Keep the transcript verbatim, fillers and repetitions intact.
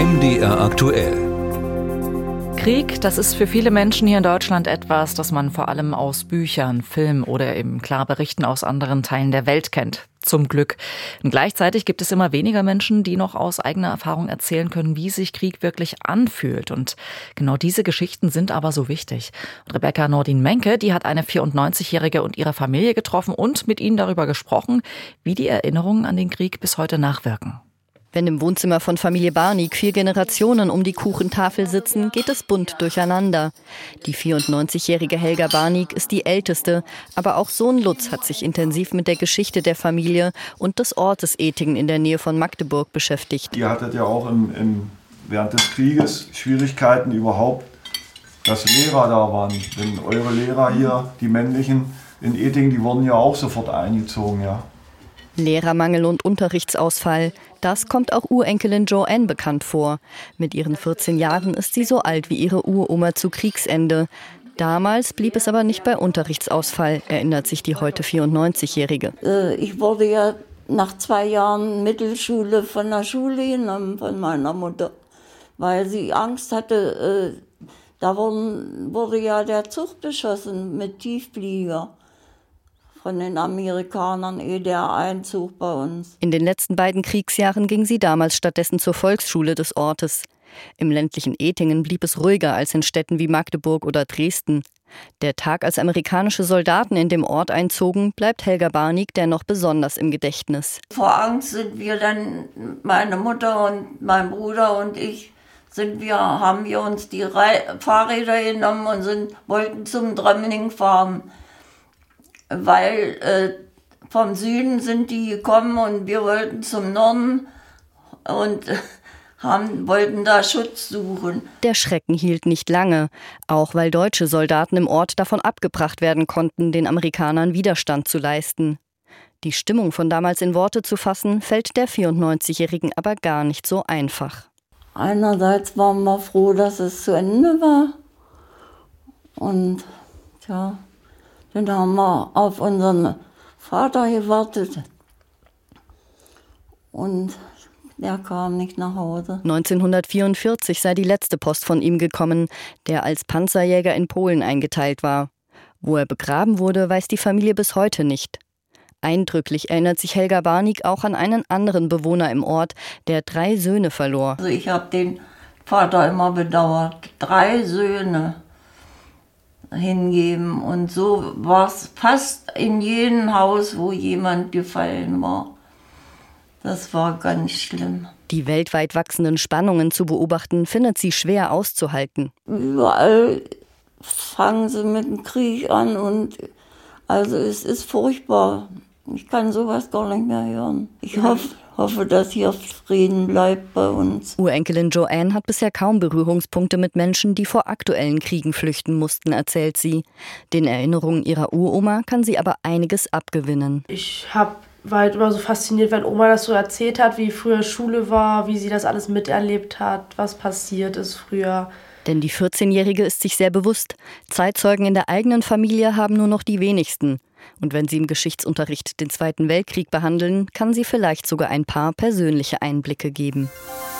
M D R aktuell. Krieg, das ist für viele Menschen hier in Deutschland etwas, das man vor allem aus Büchern, Filmen oder eben klar Berichten aus anderen Teilen der Welt kennt. Zum Glück. Und gleichzeitig gibt es immer weniger Menschen, die noch aus eigener Erfahrung erzählen können, wie sich Krieg wirklich anfühlt. Und genau diese Geschichten sind aber so wichtig. Und Rebecca Nordin-Menke, die hat eine vierundneunzigjährige und ihre Familie getroffen und mit ihnen darüber gesprochen, wie die Erinnerungen an den Krieg bis heute nachwirken. Wenn im Wohnzimmer von Familie Barnik vier Generationen um die Kuchentafel sitzen, geht es bunt durcheinander. Die vierundneunzigjährige Helga Barnik ist die älteste, aber auch Sohn Lutz hat sich intensiv mit der Geschichte der Familie und des Ortes Etingen in der Nähe von Magdeburg beschäftigt. Ihr hattet ja auch im, im, während des Krieges Schwierigkeiten überhaupt, dass Lehrer da waren. Denn eure Lehrer hier, die männlichen in Etingen, die wurden ja auch sofort eingezogen, ja. Lehrermangel und Unterrichtsausfall, das kommt auch Urenkelin Joanne bekannt vor. Mit ihren vierzehn Jahren ist sie so alt wie ihre Uroma zu Kriegsende. Damals blieb es aber nicht bei Unterrichtsausfall, erinnert sich die heute vierundneunzigjährige. Ich wurde ja nach zwei Jahren Mittelschule von der Schule genommen von meiner Mutter, weil sie Angst hatte. Da wurden, wurde ja der Zug beschossen mit Tiefflieger von den Amerikanern, ehe der Einzug bei uns. In den letzten beiden Kriegsjahren ging sie damals stattdessen zur Volksschule des Ortes. Im ländlichen Etingen blieb es ruhiger als in Städten wie Magdeburg oder Dresden. Der Tag, als amerikanische Soldaten in dem Ort einzogen, bleibt Helga Barnik dennoch besonders im Gedächtnis. Vor Angst sind wir dann, meine Mutter und mein Bruder und ich, sind wir, haben wir uns die Re- Fahrräder genommen und sind, wollten zum Drömling fahren. Weil äh, vom Süden sind die gekommen und wir wollten zum Norden und äh, haben, wollten da Schutz suchen. Der Schrecken hielt nicht lange, auch weil deutsche Soldaten im Ort davon abgebracht werden konnten, den Amerikanern Widerstand zu leisten. Die Stimmung von damals in Worte zu fassen, fällt der vierundneunzigjährigen aber gar nicht so einfach. Einerseits waren wir froh, dass es zu Ende war und ja. Dann haben wir auf unseren Vater gewartet und der kam nicht nach Hause. neunzehnhundertvierundvierzig sei die letzte Post von ihm gekommen, der als Panzerjäger in Polen eingeteilt war. Wo er begraben wurde, weiß die Familie bis heute nicht. Eindrücklich erinnert sich Helga Barnik auch an einen anderen Bewohner im Ort, der drei Söhne verlor. Also ich habe den Vater immer bedauert. Drei Söhne hingeben. Und so war es fast in jedem Haus, wo jemand gefallen war. Das war ganz schlimm. Die weltweit wachsenden Spannungen zu beobachten, findet sie schwer auszuhalten. Überall fangen sie mit dem Krieg an und also es ist furchtbar. Ich kann sowas gar nicht mehr hören. Ich hoffe, hoffe, dass hier Frieden bleibt bei uns. Urenkelin Joanne hat bisher kaum Berührungspunkte mit Menschen, die vor aktuellen Kriegen flüchten mussten, erzählt sie. Den Erinnerungen ihrer Uroma kann sie aber einiges abgewinnen. Ich hab, war halt immer so fasziniert, wenn Oma das so erzählt hat, wie früher Schule war, wie sie das alles miterlebt hat, was passiert ist früher. Denn die vierzehnjährige ist sich sehr bewusst, Zeitzeugen in der eigenen Familie haben nur noch die wenigsten. Und wenn sie im Geschichtsunterricht den Zweiten Weltkrieg behandeln, kann sie vielleicht sogar ein paar persönliche Einblicke geben.